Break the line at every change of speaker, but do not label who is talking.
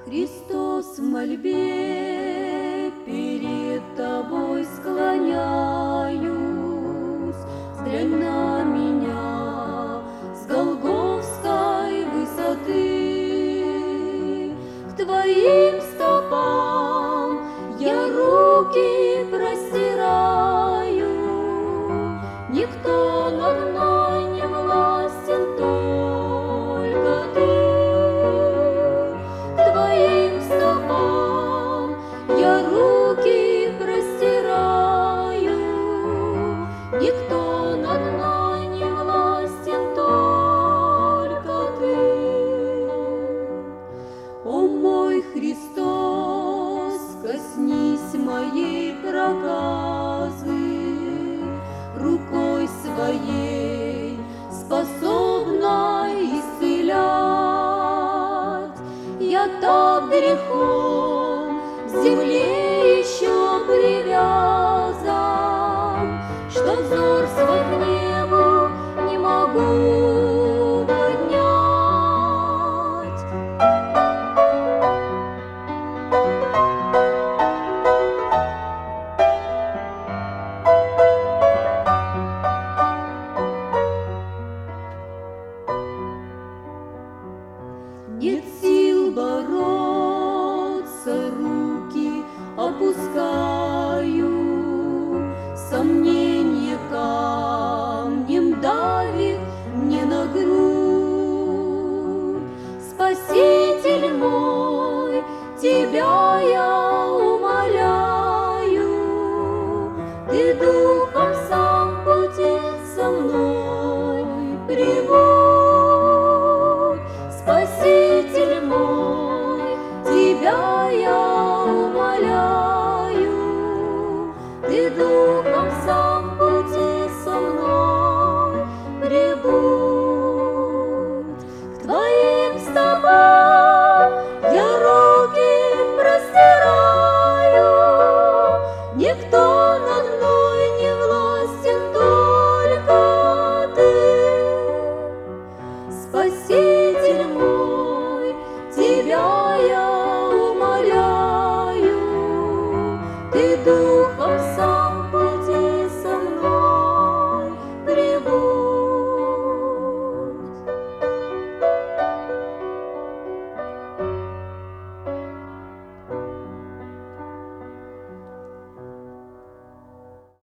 Христос, в мольбе перед Тобой склоняюсь, взглянь на меня с голгофской высоты. К Твоим стопам я руки простираю, никто над мной не властен, только Ты. К Твоим стопам я руки простираю, никто над мной не властен, только Ты. О мой Христос, коснись моей проказы, рукой Своей способной исцелять. Я так грехом к земле еще привязан,